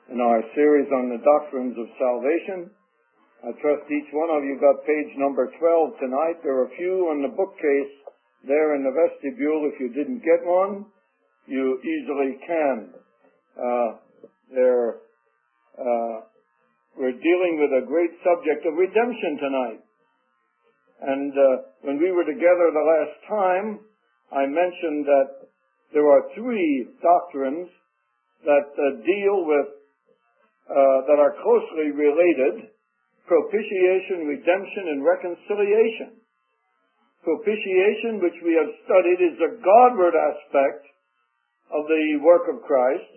in our series on the doctrines of salvation. I trust each one of you got page number 12 tonight. There are a few on the bookcase there in the vestibule. If you didn't get one, you easily can. We're dealing with a great subject of redemption tonight. And when we were together the last time, I mentioned that there are three doctrines that deal with, that are closely related: propitiation, redemption, and reconciliation. Propitiation, which we have studied, is the Godward aspect of the work of Christ.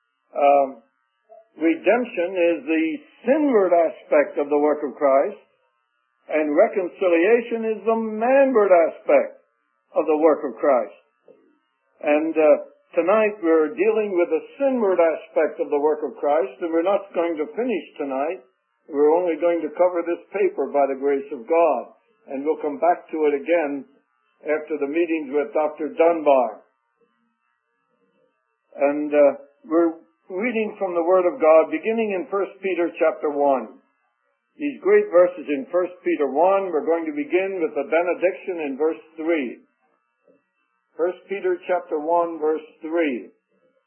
Redemption is the sinward aspect of the work of Christ. And reconciliation is the manward aspect of the work of Christ. And tonight we're dealing with the sinward aspect of the work of Christ, and we're not going to finish tonight. We're only going to cover this paper by the grace of God. And we'll come back to it again after the meetings with Dr. Dunbar. And we're reading from the Word of God, beginning in 1 Peter chapter 1. These great verses in 1 Peter 1, we're going to begin with the benediction in verse 3. 1 Peter chapter 1, verse 3.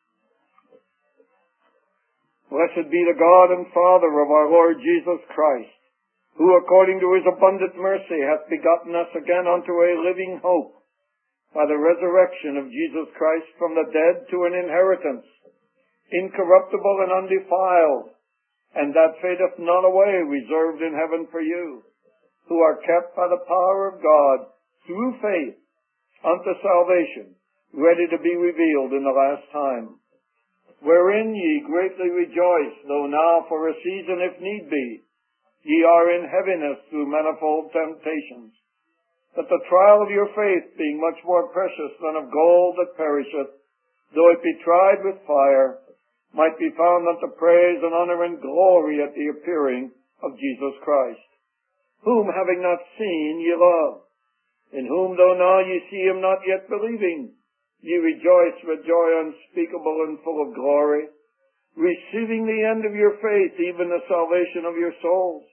Blessed be the God and Father of our Lord Jesus Christ, who according to his abundant mercy hath begotten us again unto a living hope, by the resurrection of Jesus Christ from the dead to an inheritance, incorruptible and undefiled, and that fadeth not away, reserved in heaven for you, who are kept by the power of God through faith unto salvation, ready to be revealed in the last time. Wherein ye greatly rejoice, though now for a season, if need be, ye are in heaviness through manifold temptations, that the trial of your faith, being much more precious than of gold that perisheth, though it be tried with fire, might be found unto praise and honor and glory at the appearing of Jesus Christ, whom having not seen ye love, in whom though now ye see him not yet believing, ye rejoice with joy unspeakable and full of glory, receiving the end of your faith, even the salvation of your souls,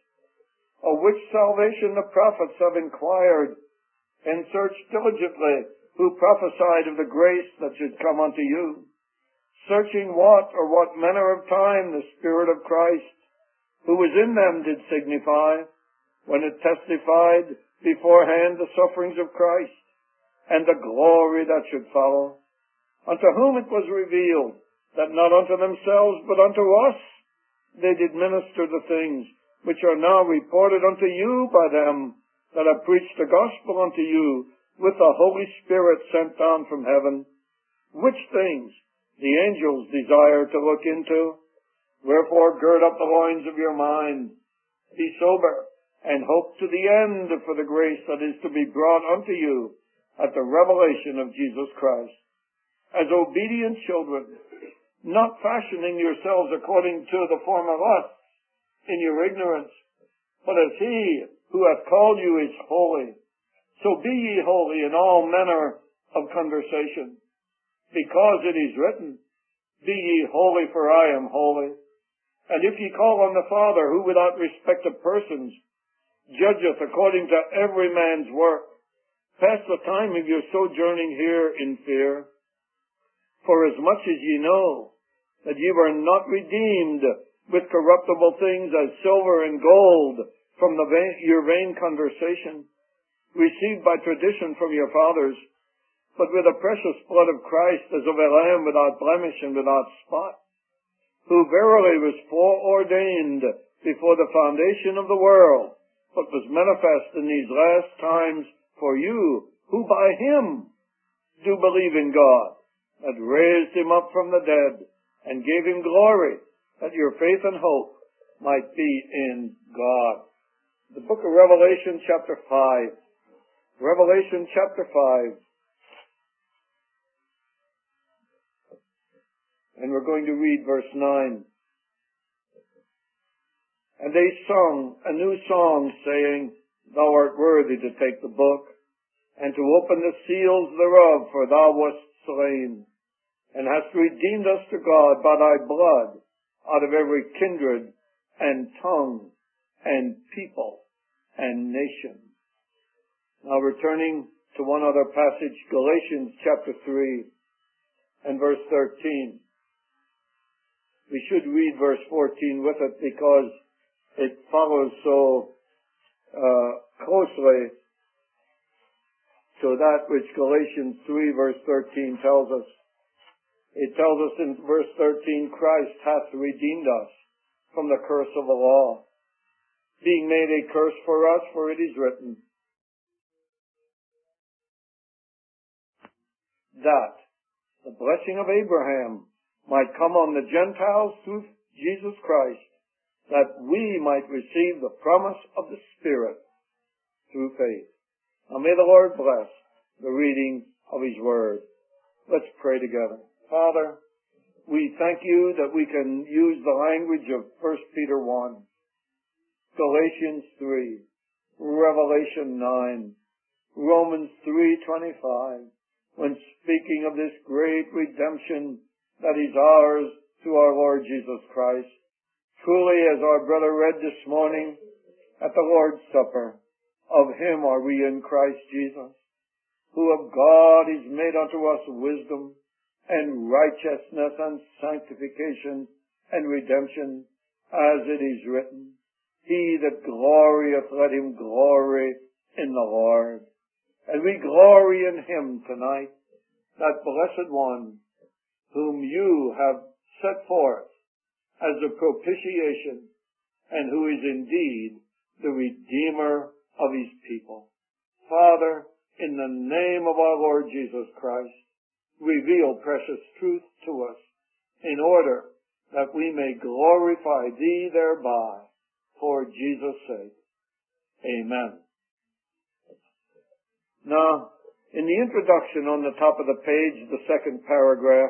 of which salvation the prophets have inquired, and searched diligently, who prophesied of the grace that should come unto you, searching what manner of time the Spirit of Christ, who was in them, did signify, when it testified beforehand the sufferings of Christ, and the glory that should follow, unto whom it was revealed, that not unto themselves, but unto us, they did minister the things which are now reported unto you by them that have preached the gospel unto you with the Holy Spirit sent down from heaven, which things the angels desire to look into. Wherefore gird up the loins of your mind, be sober, and hope to the end for the grace that is to be brought unto you at the revelation of Jesus Christ. As obedient children, not fashioning yourselves according to the former lusts in your ignorance, but as he who hath called you is holy, so be ye holy in all manner of conversation, because it is written, be ye holy, for I am holy. And if ye call on the Father, who without respect of persons judgeth according to every man's work, pass the time of your sojourning here in fear. For as much as ye know that ye were not redeemed with corruptible things as silver and gold from your vain conversation, received by tradition from your fathers, but with the precious blood of Christ, as of a lamb without blemish and without spot, who verily was foreordained before the foundation of the world, but was manifest in these last times for you, who by him do believe in God, that raised him up from the dead, and gave him glory, that your faith and hope might be in God. The book of Revelation chapter 5. Revelation chapter 5. And we're going to read verse 9. And they sung a new song, saying, Thou art worthy to take the book, and to open the seals thereof, for thou wast slain, and hast redeemed us to God by thy blood out of every kindred and tongue and people and nation. Now returning to one other passage, Galatians chapter 3 and verse 13. We should read verse 14 with it because it follows so closely to that which Galatians 3 verse 13 tells us. It tells us in verse 13, Christ hath redeemed us from the curse of the law, being made a curse for us, for it is written, that the blessing of Abraham might come on the Gentiles through Jesus Christ, that we might receive the promise of the Spirit through faith. Now may the Lord bless the reading of His Word. Let's pray together. Father, we thank you that we can use the language of 1 Peter 1, Galatians 3, Revelation 9, Romans 3:25, when speaking of this great redemption that is ours through our Lord Jesus Christ. Truly, as our brother read this morning at the Lord's Supper, of Him are we in Christ Jesus, who of God is made unto us wisdom, and righteousness and sanctification and redemption, as it is written, He that glorieth, let him glory in the Lord. And we glory in Him tonight, that blessed one whom you have set forth as a propitiation, and who is indeed the Redeemer of His people. Father, in the name of our Lord Jesus Christ, reveal precious truth to us, in order that we may glorify Thee thereby, for Jesus' sake. Amen. Now, in the introduction on the top of the page, the second paragraph,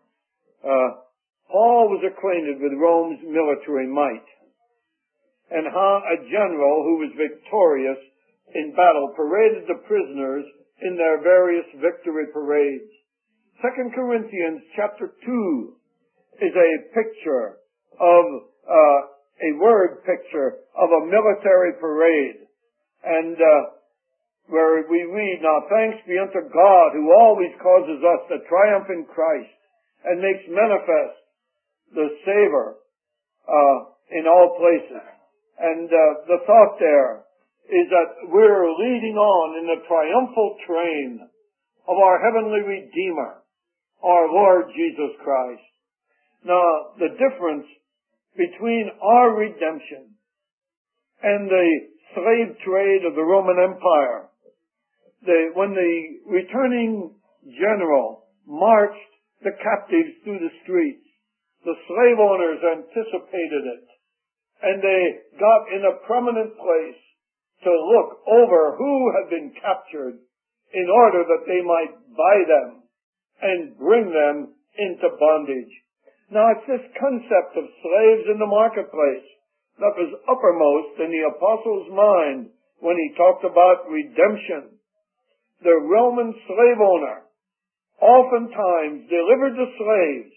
Paul was acquainted with Rome's military might, and how a general who was victorious in battle paraded the prisoners in their various victory parades. 2 Corinthians chapter 2 is a picture of, a word picture of a military parade. And where we read, Now thanks be unto God, who always causes us to triumph in Christ, and makes manifest the savor in all places. And the thought there is that we're leading on in the triumphal train of our heavenly Redeemer, our Lord Jesus Christ. Now, the difference between our redemption and the slave trade of the Roman Empire, when the returning general marched the captives through the streets, the slave owners anticipated it, and they got in a prominent place to look over who had been captured in order that they might buy them and bring them into bondage. Now, it's this concept of slaves in the marketplace that was uppermost in the apostle's mind when he talked about redemption. The Roman slave owner oftentimes delivered the slaves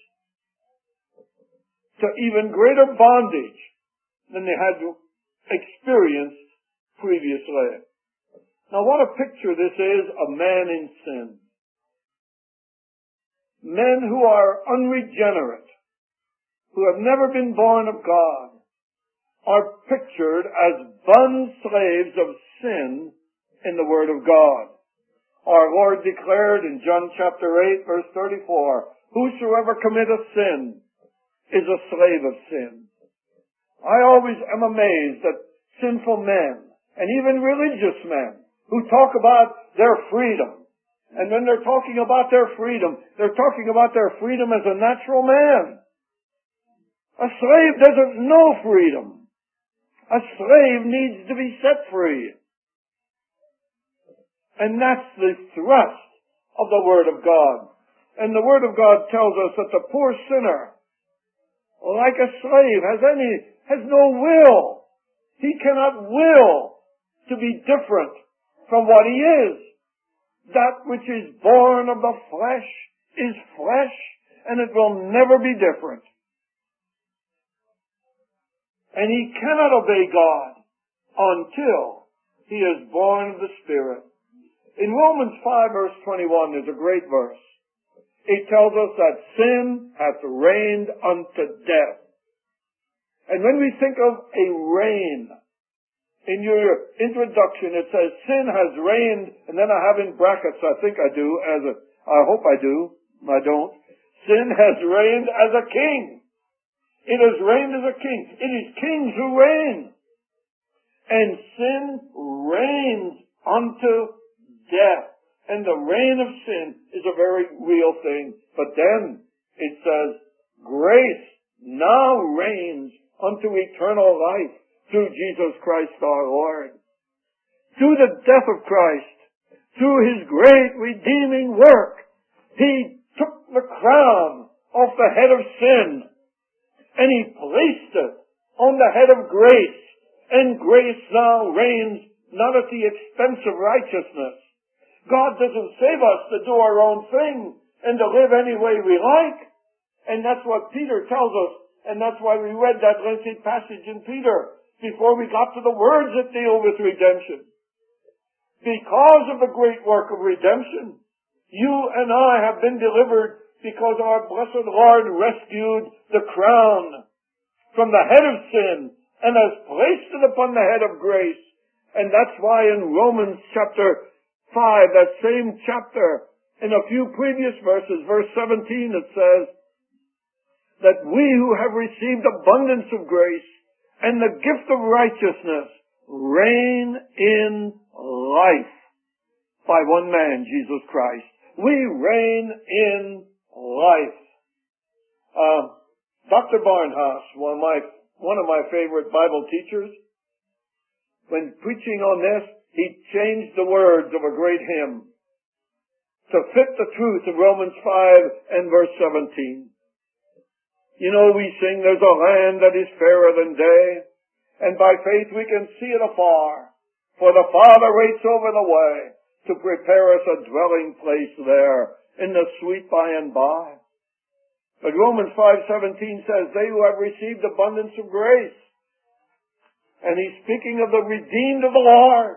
to even greater bondage than they had experienced previously. Now, what a picture this is of man in sin. Men who are unregenerate, who have never been born of God, are pictured as bond slaves of sin in the Word of God. Our Lord declared in John chapter 8, verse 34, Whosoever committeth sin is a slave of sin. I always am amazed at sinful men, and even religious men, who talk about their freedom. And when they're talking about their freedom, they're talking about their freedom as a natural man. A slave doesn't know freedom. A slave needs to be set free. And that's the thrust of the Word of God. And the Word of God tells us that the poor sinner, like a slave, has no will. He cannot will to be different from what he is. That which is born of the flesh is flesh, and it will never be different. And he cannot obey God until he is born of the Spirit. In Romans 5 verse 21, there's a great verse. It tells us that sin hath reigned unto death. And when we think of a reign, in your introduction it says sin has reigned, and then I have in brackets, I think I do, I hope I do, I don't. Sin has reigned as a king. It has reigned as a king. It is kings who reign. And sin reigns unto death. And the reign of sin is a very real thing. But then it says, grace now reigns unto eternal life through Jesus Christ our Lord. Through the death of Christ, through his great redeeming work, he took the crown off the head of sin and he placed it on the head of grace. And grace now reigns not at the expense of righteousness. God doesn't save us to do our own thing and to live any way we like. And that's what Peter tells us. And that's why we read that lengthy passage in Peter before we got to the words that deal with redemption. Because of the great work of redemption, you and I have been delivered because our blessed Lord rescued the crown from the head of sin and has placed it upon the head of grace. And that's why in Romans chapter 5, that same chapter, in a few previous verses, verse 17, it says that we who have received abundance of grace and the gift of righteousness reign in life by one man, Jesus Christ. We reign in life. Dr. Barnhouse, one of my favorite Bible teachers, when preaching on this, he changed the words of a great hymn to fit the truth of Romans 5 and verse 17. You know, we sing, there's a land that is fairer than day, and by faith we can see it afar, for the Father waits over the way to prepare us a dwelling place there in the sweet by and by. But Romans 5:17 says, they who have received abundance of grace, and he's speaking of the redeemed of the Lord,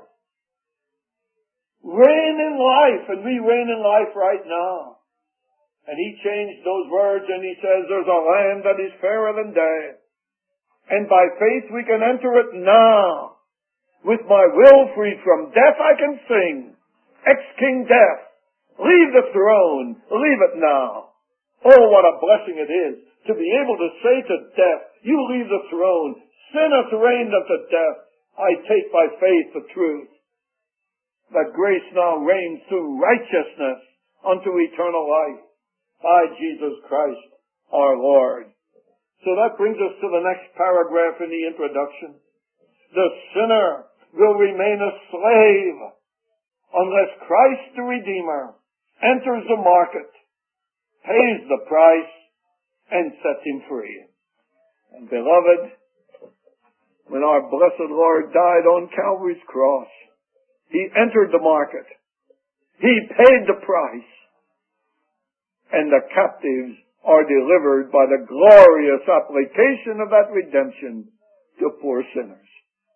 reign in life, and we reign in life right now. And he changed those words and he says, there's a land that is fairer than day. And by faith we can enter it now. With my will freed from death I can sing, ex-King Death, leave the throne, leave it now. Oh, what a blessing it is to be able to say to death, you leave the throne, sin hath reigned unto death, I take by faith the truth. That grace now reigns through righteousness unto eternal life by Jesus Christ our Lord. So that brings us to the next paragraph in the introduction. The sinner will remain a slave unless Christ the Redeemer enters the market, pays the price, and sets him free. And beloved, when our blessed Lord died on Calvary's cross, he entered the market. He paid the price. And the captives are delivered by the glorious application of that redemption to poor sinners.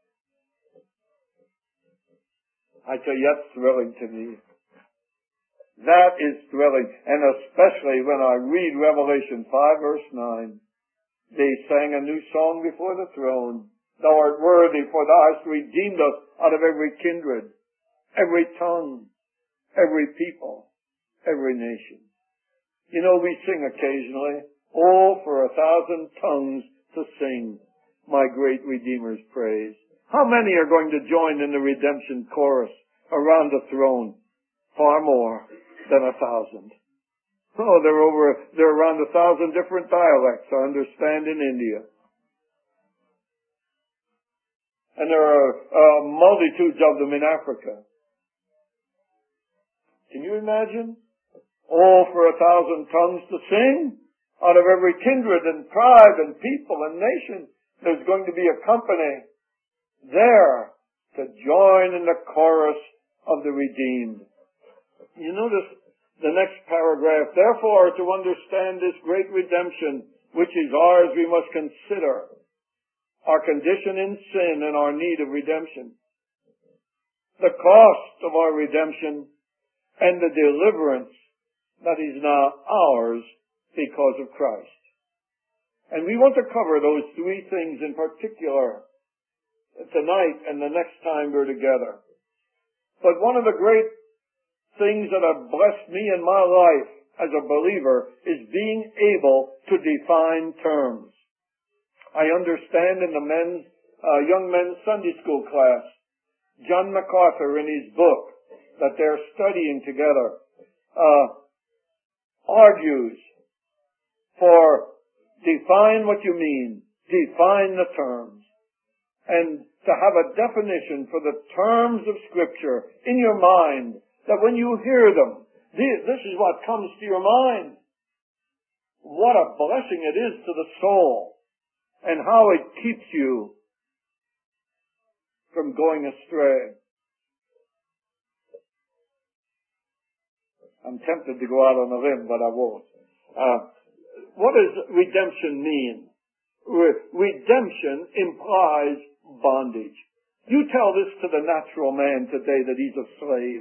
I tell you, that's thrilling to me. That is thrilling. And especially when I read Revelation 5 verse 9. They sang a new song before the throne. Thou art worthy, for thou hast redeemed us out of every kindred, every tongue, every people, every nation. You know, we sing occasionally, oh, for 1,000 tongues to sing my great Redeemer's praise. How many are going to join in the redemption chorus around the throne? Far more than 1,000. Oh, there are around 1,000 different dialects, I understand, in India. And there are multitudes of them in Africa. Can you imagine? Oh, for 1,000 tongues to sing out of every kindred and tribe and people and nation. There's going to be a company there to join in the chorus of the redeemed. You notice the next paragraph. Therefore, to understand this great redemption, which is ours, we must consider our condition in sin and our need of redemption, the cost of our redemption, and the deliverance that is now ours because of Christ. And we want to cover those three things in particular tonight and the next time we're together. But one of the great things that have blessed me in my life as a believer is being able to define terms. I understand in the young men's Sunday school class, John MacArthur in his book that they're studying together argues for define what you mean, define the terms, and to have a definition for the terms of Scripture in your mind, that when you hear them, this is what comes to your mind. What a blessing it is to the soul, and how it keeps you from going astray. I'm tempted to go out on a limb, but I won't. What does redemption mean? Redemption implies bondage. You tell this to the natural man today that he's a slave.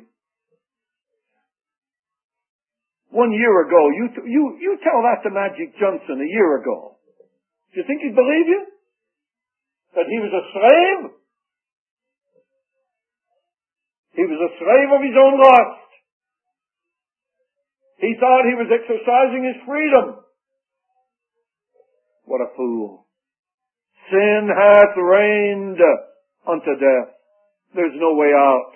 1 year ago, you tell that to Magic Johnson a year ago. Do you think he'd believe you? That he was a slave? He was a slave of his own lust. He thought he was exercising his freedom. What a fool. Sin hath reigned unto death. There's no way out.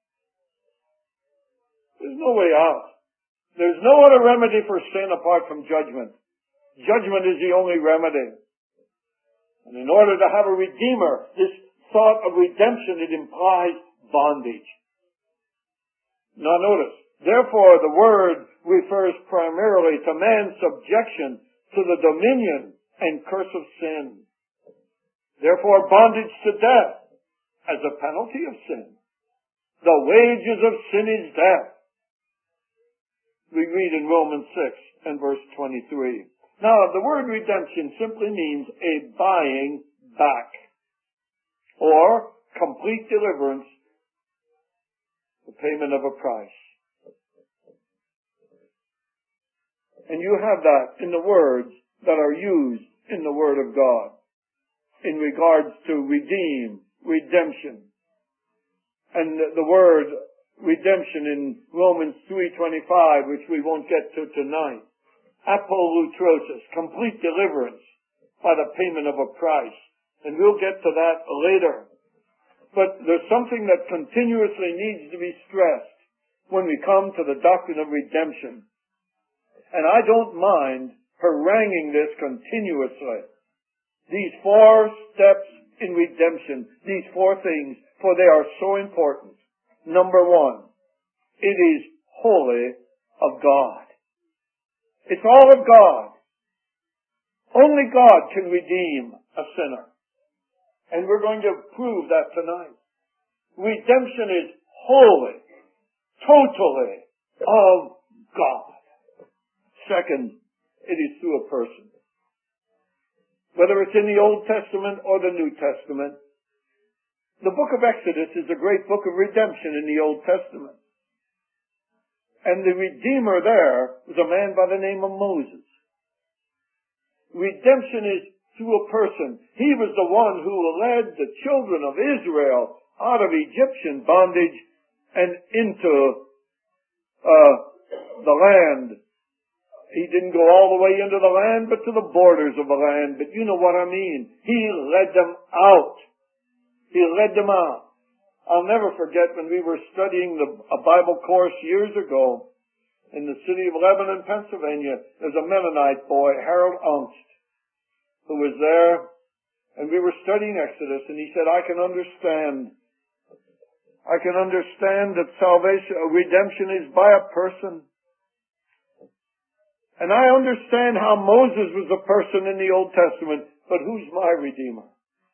There's no way out. There's no other remedy for sin apart from judgment. Judgment is the only remedy. And in order to have a redeemer, this thought of redemption, it implies bondage. Now notice, therefore the word refers primarily to man's subjection to the dominion and curse of sin. Therefore bondage to death as a penalty of sin. The wages of sin is death. We read in Romans 6 and verse 23. Now, the word redemption simply means a buying back or complete deliverance, the payment of a price. And you have that in the words that are used in the Word of God in regards to redeem, redemption. And the word redemption in Romans 3:25, which we won't get to tonight. Apolutrosis, complete deliverance by the payment of a price. And we'll get to that later. But there's something that continuously needs to be stressed when we come to the doctrine of redemption. And I don't mind haranguing this continuously. These 4 steps in redemption, these 4 things, for they are so important. Number 1, it is wholly of God. It's all of God. Only God can redeem a sinner. And we're going to prove that tonight. Redemption is wholly, totally of God. Second, it is through a person. Whether it's in the Old Testament or the New Testament. The book of Exodus is a great book of redemption in the Old Testament. And the Redeemer there was a man by the name of Moses. Redemption is through a person. He was the one who led the children of Israel out of Egyptian bondage and into the land. He didn't go all the way into the land, but to the borders of the land. But you know what I mean. He led them out. He led them out. I'll never forget when we were studying a Bible course years ago in the city of Lebanon, Pennsylvania. There's a Mennonite boy, Harold Ungst, who was there, and we were studying Exodus, and he said, I can understand that salvation, redemption is by a person. And I understand how Moses was a person in the Old Testament, but who's my Redeemer?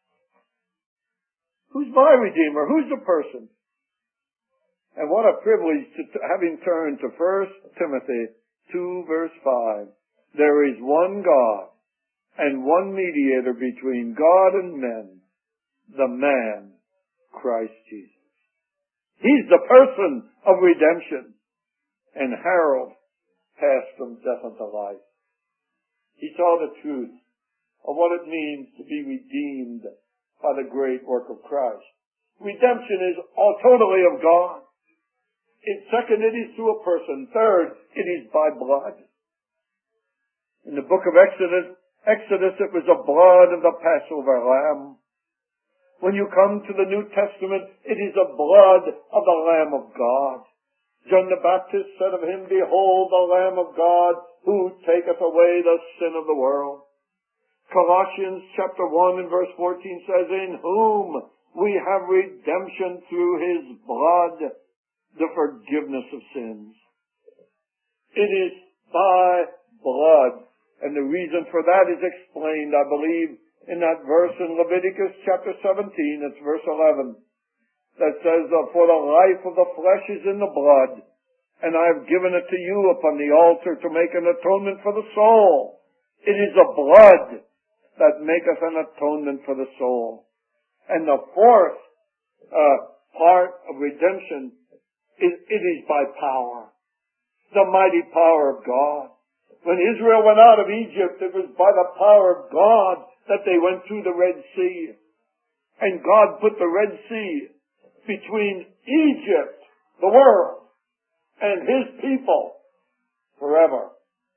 Who's my Redeemer? Who's the person? And what a privilege to having turned to 1 Timothy 2 verse 5. There is one God and one mediator between God and men, the man, Christ Jesus. He's the person of redemption. And Harold passed from death unto life. He saw the truth of what it means to be redeemed by the great work of Christ. Redemption is all totally of God. Second, it is through a person. Third, it is by blood. In the book of Exodus, it was the blood of the Passover lamb. When you come to the New Testament, it is the blood of the Lamb of God. John the Baptist said of him, "Behold the Lamb of God, who taketh away the sin of the world." Colossians chapter 1 and verse 14 says, "In whom we have redemption through his blood, the forgiveness of sins." It is by blood. And the reason for that is explained, I believe, in that verse in Leviticus chapter 17, it's verse 11, that says, "For the life of the flesh is in the blood, and I have given it to you upon the altar to make an atonement for the soul." It is the blood that maketh an atonement for the soul. And the fourth part of redemption it is by power, the mighty power of God. When Israel went out of Egypt, it was by the power of God that they went through the Red Sea. And God put the Red Sea between Egypt, the world, and his people forever.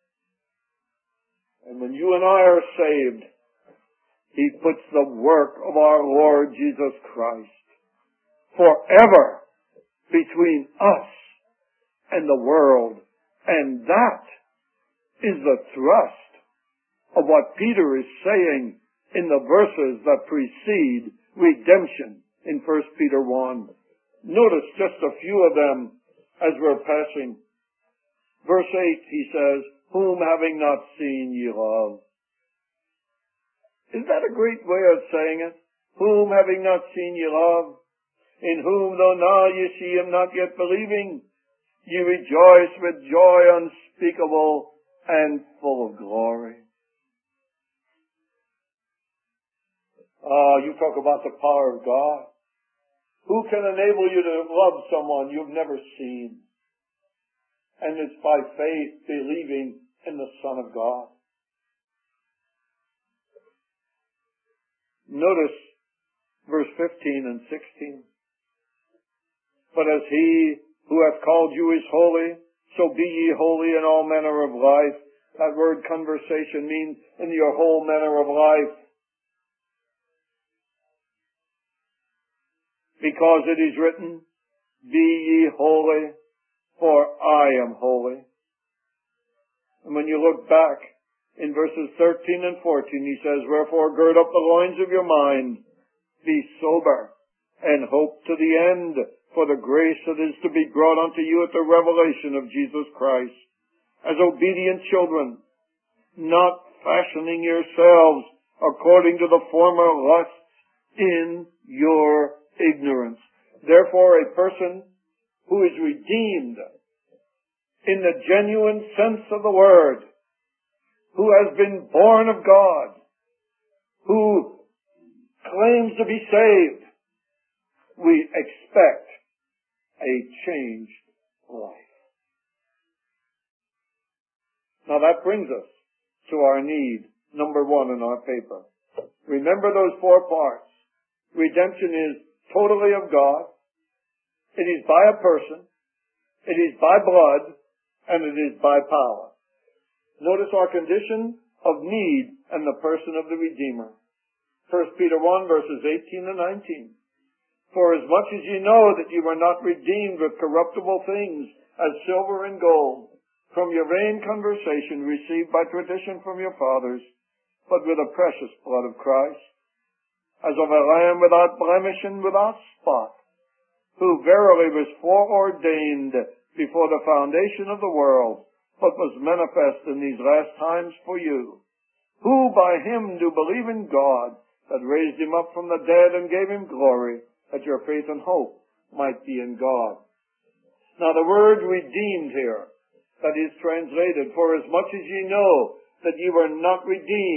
And when you and I are saved, he puts the work of our Lord Jesus Christ forever between us and the world. And that is the thrust of what Peter is saying in the verses that precede redemption in 1 Peter 1. Notice just a few of them as we're passing. Verse 8, he says, "Whom having not seen ye love." Is that a great way of saying it? Whom having not seen ye love, in whom though now ye see him not yet believing, ye rejoice with joy unspeakable and full of glory. You talk about the power of God. Who can enable you to love someone you've never seen? And it's by faith believing in the Son of God. Notice verse 15 and 16. "But as he who hath called you is holy, so be ye holy in all manner of life." That word conversation means in your whole manner of life. "Because it is written, Be ye holy, for I am holy." And when you look back in verses 13 and 14, he says, "Wherefore gird up the loins of your mind, be sober, and hope to the end for the grace that is to be brought unto you at the revelation of Jesus Christ, as obedient children, not fashioning yourselves according to the former lusts in your ignorance." Therefore, a person who is redeemed in the genuine sense of the word, who has been born of God, who claims to be saved, we expect a changed life. Now that brings us to our need, number 1 in our paper. Remember those 4 parts. Redemption is totally of God. It is by a person. It is by blood. And it is by power. Notice our condition of need and the person of the Redeemer. 1 Peter 1 verses 18 and 19. "For as much as ye know that ye were not redeemed with corruptible things, as silver and gold, from your vain conversation received by tradition from your fathers, but with the precious blood of Christ, as of a lamb without blemish and without spot, who verily was foreordained before the foundation of the world, but was manifest in these last times for you, who by him do believe in God, that raised him up from the dead and gave him glory, that your faith and hope might be in God." Now the word redeemed here, that is translated, "For as much as ye know that ye were not redeemed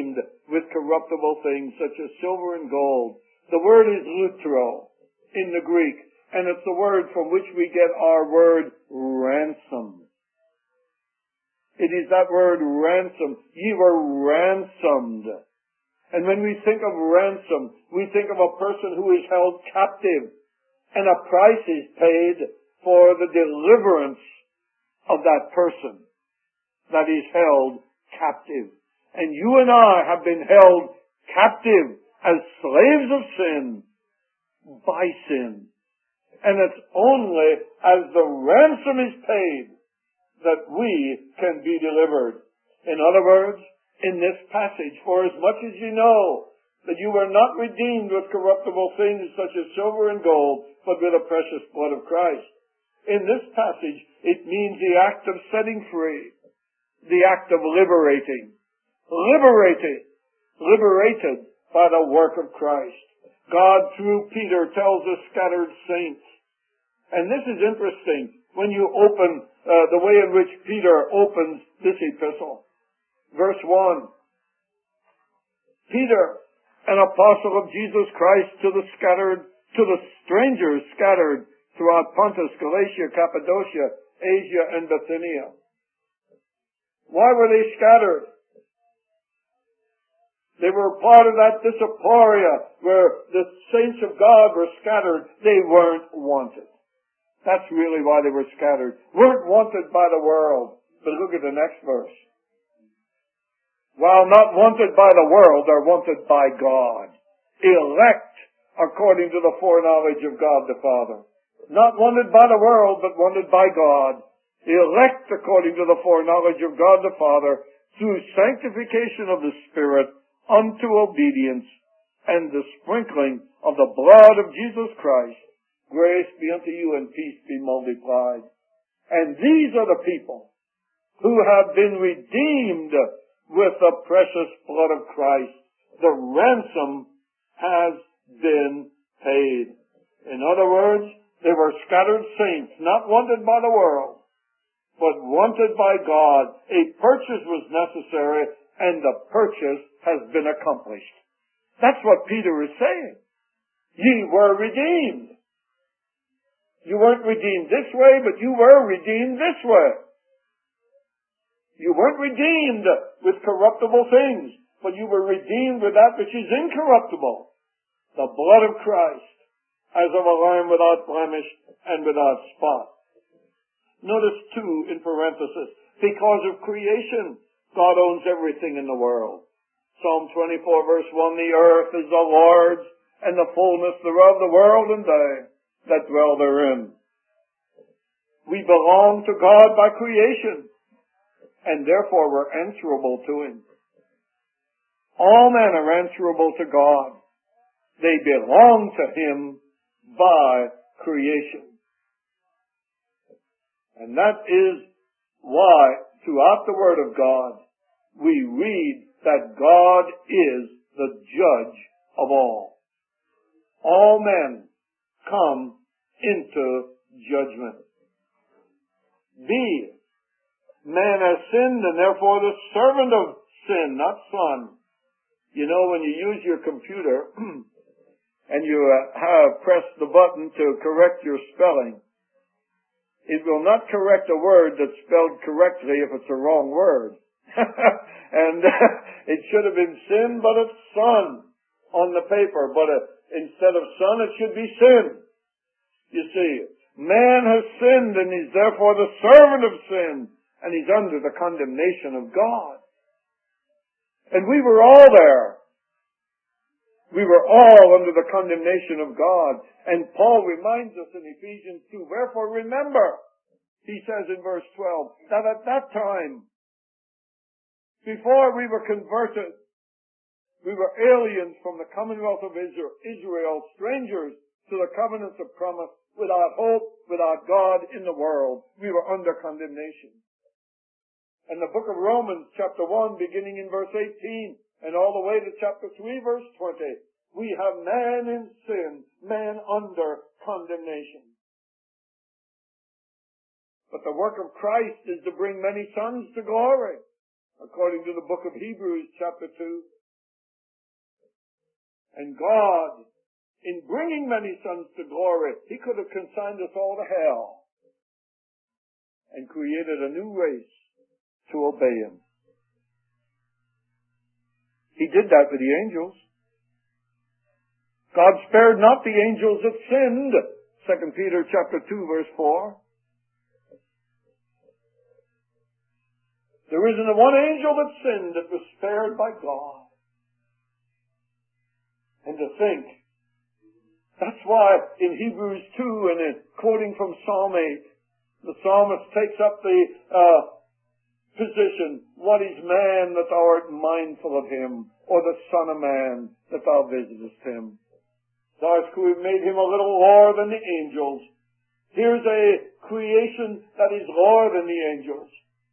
with corruptible things such as silver and gold. The word is lutro in the Greek, and it's the word from which we get our word ransom. It is that word ransom. Ye were ransomed. And when we think of ransom, we think of a person who is held captive, and a price is paid for the deliverance of that person that is held captive. And you and I have been held captive as slaves of sin by sin. And it's only as the ransom is paid that we can be delivered. In other words, in this passage, for as much as you know that you were not redeemed with corruptible things such as silver and gold, but with the precious blood of Christ. In this passage, it means the act of setting free, the act of liberating. Liberated by the work of Christ. God, through Peter, tells the scattered saints. And this is interesting when you open the way in which Peter opens this epistle. Verse 1. Peter, an apostle of Jesus Christ, to the strangers scattered throughout Pontus, Galatia, Cappadocia, Asia, and Bithynia. Why were they scattered? They were part of that diaspora where the saints of God were scattered. They weren't wanted. That's really why they were scattered. Weren't wanted by the world. But look at the next verse. While not wanted by the world, they're wanted by God. Elect according to the foreknowledge of God the Father. Not wanted by the world, but wanted by God. Elect according to the foreknowledge of God the Father, through sanctification of the Spirit, unto obedience, and the sprinkling of the blood of Jesus Christ. Grace be unto you and peace be multiplied. And these are the people who have been redeemed with the precious blood of Christ. The ransom has been paid. In other words, they were scattered saints, not wanted by the world, but wanted by God. A purchase was necessary, and the purchase has been accomplished. That's what Peter is saying. Ye were redeemed. You weren't redeemed this way, but you were redeemed this way. You weren't redeemed with corruptible things, but you were redeemed with that which is incorruptible, the blood of Christ, as of a lamb without blemish and without spot. Notice too, in parenthesis, because of creation, God owns everything in the world. Psalm 24 verse 1, the earth is the Lord's, and the fullness thereof, the world and they that dwell therein. We belong to God by creation, and therefore we're answerable to Him. All men are answerable to God. They belong to Him by creation. And that is why, throughout the Word of God, we read that God is the judge of all. All men come into judgment. B, man has sinned and therefore the servant of sin, not son. You know, when you use your computer and you have pressed the button to correct your spelling, it will not correct a word that's spelled correctly if it's a wrong word. And it should have been sin, but it's son on the paper. But instead of son, it should be sin. You see, man has sinned and he's therefore the servant of sin, and he's under the condemnation of God. And we were all there. We were all under the condemnation of God. And Paul reminds us in Ephesians 2, wherefore remember, he says in verse 12, that at that time, before we were converted, we were aliens from the commonwealth of Israel, strangers to the covenants of promise, without hope, without God in the world. We were under condemnation. And the book of Romans, chapter 1, beginning in verse 18, and all the way to chapter 3, verse 20, we have man in sin, man under condemnation. But the work of Christ is to bring many sons to glory, according to the book of Hebrews, chapter 2. And God, in bringing many sons to glory, He could have consigned us all to hell and created a new race to obey Him. He did that with the angels. God spared not the angels that sinned. 2 Peter chapter 2 verse 4. There isn't one angel that sinned that was spared by God. And to think, that's why in Hebrews 2 and in quoting from Psalm 8, the psalmist takes up the position, what is man that thou art mindful of him, or the son of man that thou visitest him? Thou hast made him a little lower than the angels. Here's a creation that is lower than the angels.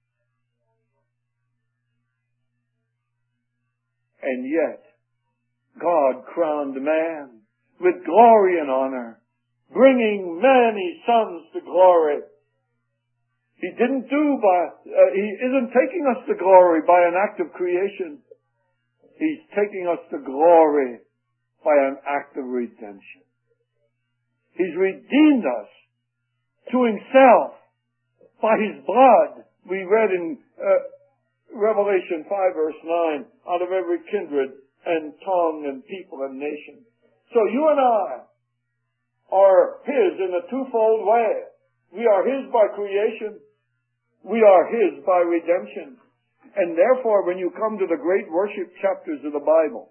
And yet, God crowned man with glory and honor, bringing many sons to glory. He isn't taking us to glory by an act of creation. He's taking us to glory by an act of redemption. He's redeemed us to Himself by His blood. We read in Revelation 5 verse 9, out of every kindred and tongue and people and nation. So you and I are His in a twofold way. We are His by creation. We are His by redemption. And therefore, when you come to the great worship chapters of the Bible,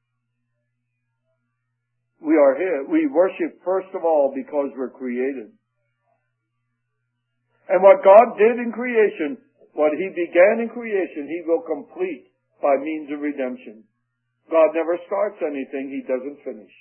we are His. We worship first of all because we're created. And what God did in creation, what He began in creation, He will complete by means of redemption. God never starts anything He doesn't finish.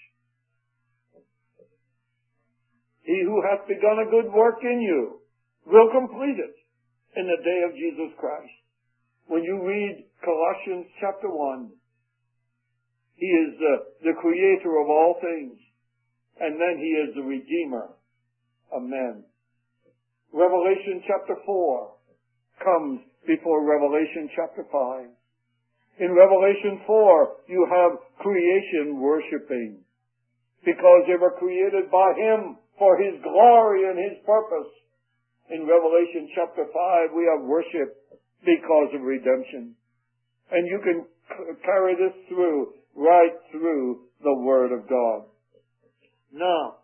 He who hath begun a good work in you will complete it in the day of Jesus Christ. When you read Colossians chapter 1, He is the creator of all things, and then He is the redeemer of men. Revelation chapter 4 comes before Revelation chapter 5. In Revelation 4, you have creation worshiping, because they were created by Him for His glory and His purpose. In Revelation chapter 5, we have worship because of redemption. And you can carry this through, right through the Word of God. Now,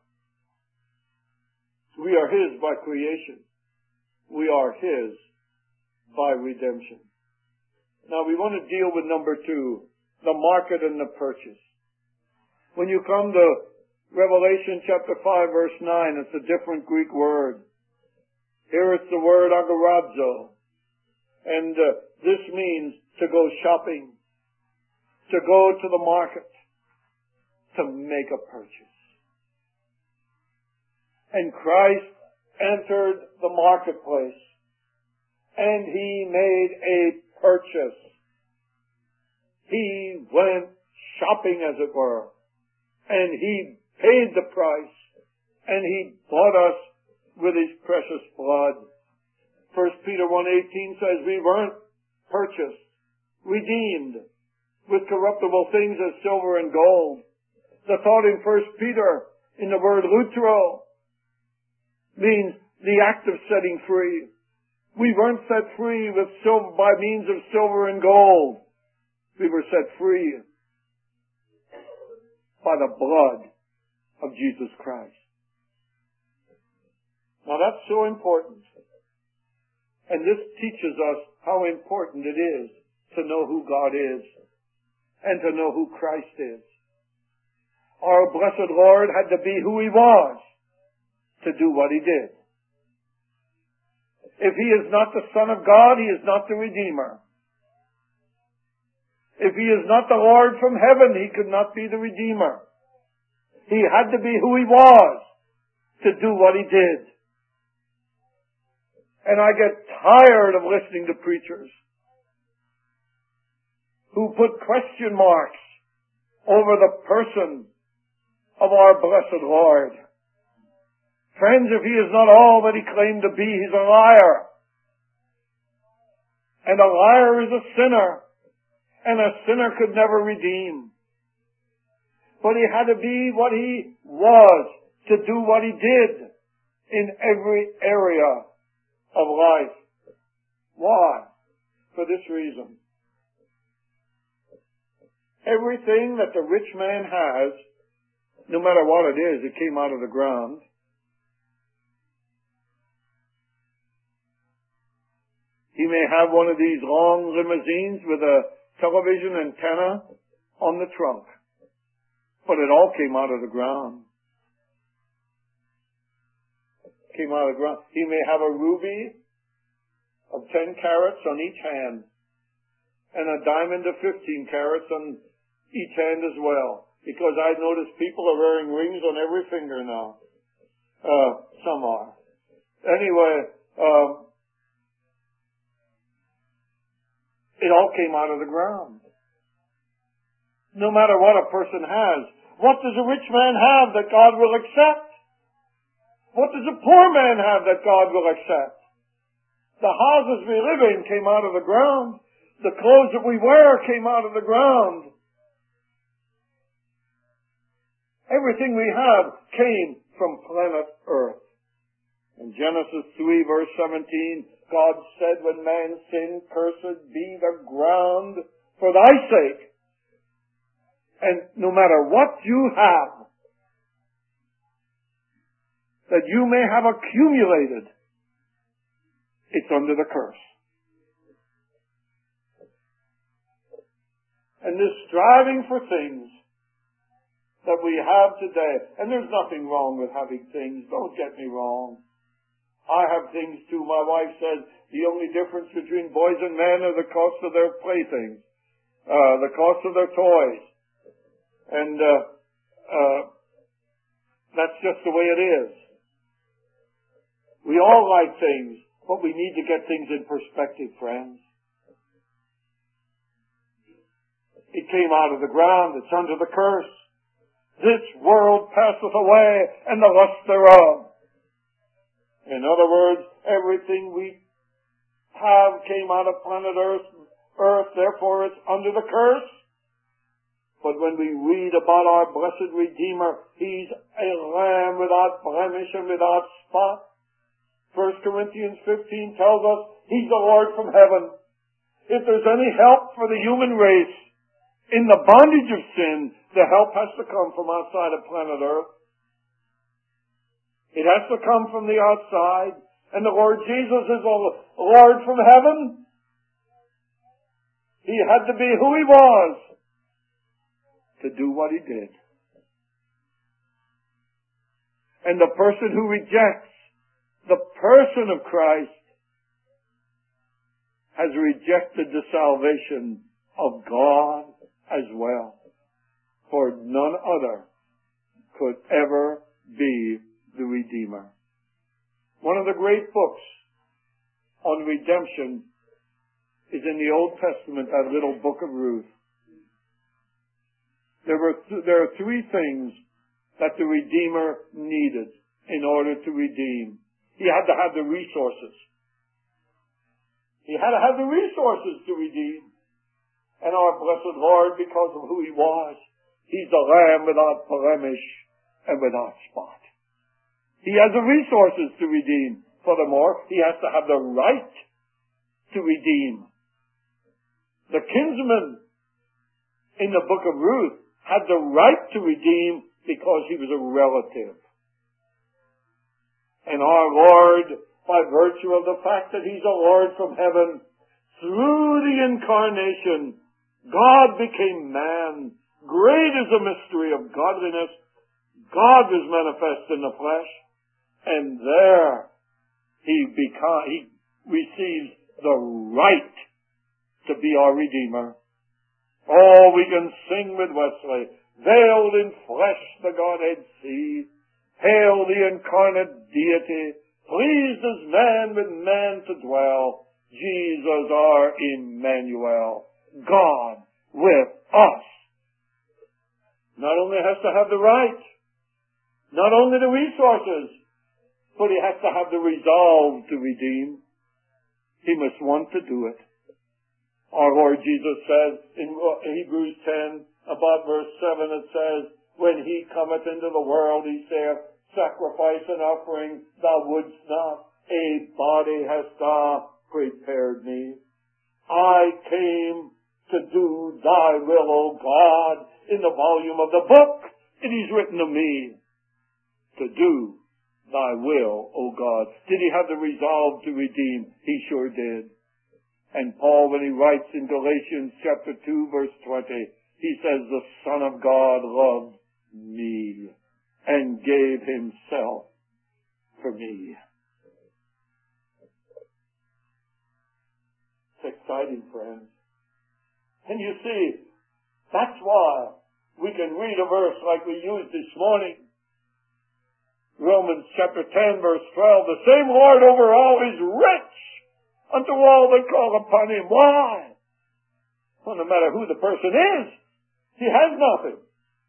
we are His by creation. We are His by redemption. Now we want to deal with number 2, the market and the purchase. When you come to Revelation chapter 5 verse 9, it's a different Greek word. Here it's the word agorazo. And this means to go shopping, to go to the market, to make a purchase. And Christ entered the marketplace, and He made a purchase. He went shopping, as it were, and He paid the price, and He bought us with His precious blood. 1 Peter 1:18 says we weren't purchased, redeemed with corruptible things as silver and gold. The thought in 1 Peter in the word lutro means the act of setting free. We weren't set free with silver by means of silver and gold. We were set free by the blood of Jesus Christ. Now that's so important. And this teaches us how important it is to know who God is and to know who Christ is. Our blessed Lord had to be who He was to do what He did. If He is not the Son of God, He is not the Redeemer. If He is not the Lord from heaven, He could not be the Redeemer. He had to be who He was to do what He did. And I get tired of listening to preachers who put question marks over the person of our blessed Lord. Friends, if He is not all that He claimed to be, He's a liar. And a liar is a sinner. And a sinner could never redeem. but he had to be what he was to do what he did in every area of life. Why? For this reason. Everything that the rich man has, no matter what it is, it came out of the ground. He may have one of these long limousines with a television antenna on the trunk, but it all came out of the ground. Came out of the ground. He may have a ruby of 10 carats on each hand, and a diamond of 15 carats on each hand as well. Because I notice people are wearing rings on every finger now. Some are. Anyway, it all came out of the ground. No matter what a person has. What does a rich man have that God will accept? What does a poor man have that God will accept? The houses we live in came out of the ground. The clothes that we wear came out of the ground. Everything we have came from planet Earth. In Genesis 3 verse 17, God said, when man sinned, cursed be the ground for thy sake. And no matter what you have, that you may have accumulated, it's under the curse. And this striving for things that we have today, and there's nothing wrong with having things, don't get me wrong. I have things too. My wife says the only difference between boys and men are the cost of their playthings, the cost of their toys. And that's just the way it is. We all like things, but we need to get things in perspective, friends. It came out of the ground. It's under the curse. This world passeth away, and the lust thereof. In other words, everything we have came out of planet Earth, therefore it's under the curse. But when we read about our blessed Redeemer, He's a lamb without blemish and without spot. 1 Corinthians 15 tells us He's the Lord from heaven. If there's any help for the human race in the bondage of sin, the help has to come from outside of planet Earth. It has to come from the outside. And the Lord Jesus is the Lord from heaven. He had to be who He was to do what He did. And the person who rejects the person of Christ has rejected the salvation of God as well. For none other could ever be the Redeemer. One of the great books on redemption is in the Old Testament, that little book of Ruth. There are three things that the Redeemer needed in order to redeem. He had to have the resources. He had to have the resources to redeem. And our blessed Lord, because of who He was, He's the Lamb without blemish and without spot. He has the resources to redeem. Furthermore, He has to have the right to redeem. The kinsman in the book of Ruth had the right to redeem because he was a relative. And our Lord, by virtue of the fact that He's a Lord from heaven, through the incarnation, God became man. Great is the mystery of godliness. God was manifest in the flesh. And there He receives the right to be our Redeemer. Oh, we can sing with Wesley, veiled in flesh the Godhead see. Hail the incarnate deity, pleased as man with man to dwell. Jesus our Emmanuel, God with us. Not only has to have the right, not only the resources, but He has to have the resolve to redeem. He must want to do it. Our Lord Jesus says in Hebrews 10, about verse 7, it says, When he cometh into the world, he saith, sacrifice and offering thou wouldst not, a body hast thou prepared me. I came to do thy will, O God. In the volume of the book, it is written of me, to do thy will, O God. Did he have the resolve to redeem? He sure did. And Paul, when he writes in Galatians chapter 2, verse 20, he says, the Son of God loved me and gave himself for me. It's exciting, friends. And you see, that's why we can read a verse like we used this morning. Romans chapter 10, verse 12, the same Lord over all is rich unto all that call upon him. Why? Well, no matter who the person is, he has nothing.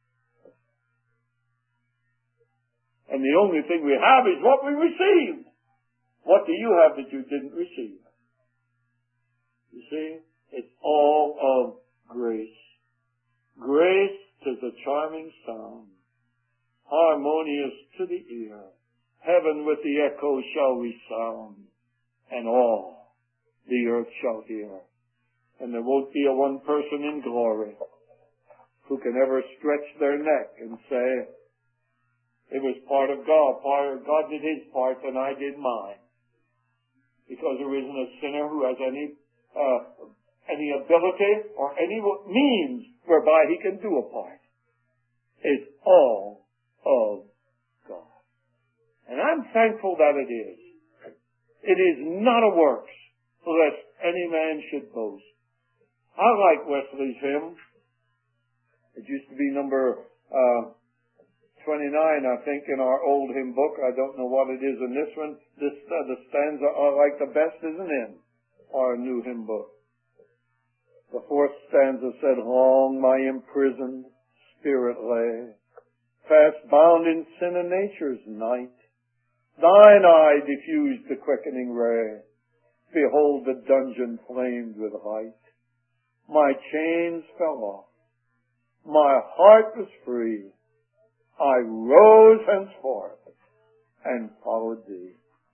And the only thing we have is what we received. What do you have that you didn't receive? You see, it's all of grace. Grace is a charming sound, harmonious to the ear. Heaven with the echo shall resound, and all the earth shall hear. And there won't be a one person in glory who can ever stretch their neck and say, it was part of God. God did his part and I did mine. Because there isn't a sinner who has any ability or any means whereby he can do a part. It's all of God. And I'm thankful that it is. It is not a works, lest any man should boast. I like Wesley's hymn. It used to be number 29, I think, in our old hymn book. I don't know what it is in this one. The stanza I like the best isn't in our new hymn book. The fourth stanza said, long my imprisoned spirit lay, fast bound in sin and nature's night. Thine eye diffused the quickening ray. Behold, the dungeon flamed with light. My chains fell off. My heart was free. I rose henceforth and followed thee.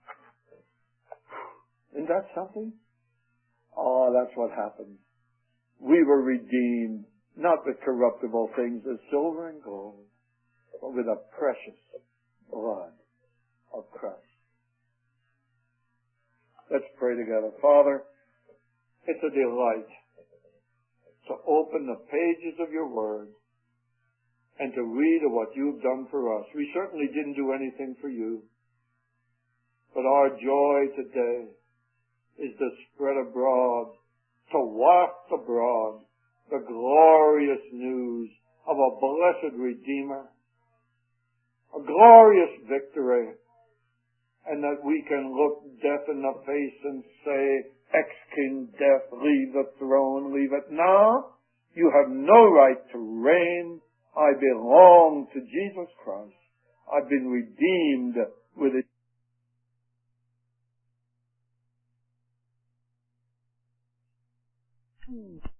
Isn't that something? Oh, that's what happened. We were redeemed, not with corruptible things as silver and gold, but with the precious blood of Christ. Let's pray together. Father, it's a delight to open the pages of your word and to read of what you've done for us. We certainly didn't do anything for you, but our joy today is to spread abroad, to waft abroad the glorious news of a blessed Redeemer, a glorious victory, and that we can look death in the face and say, ex-King Death, leave the throne, leave it now. You have no right to reign. I belong to Jesus Christ. I've been redeemed with it.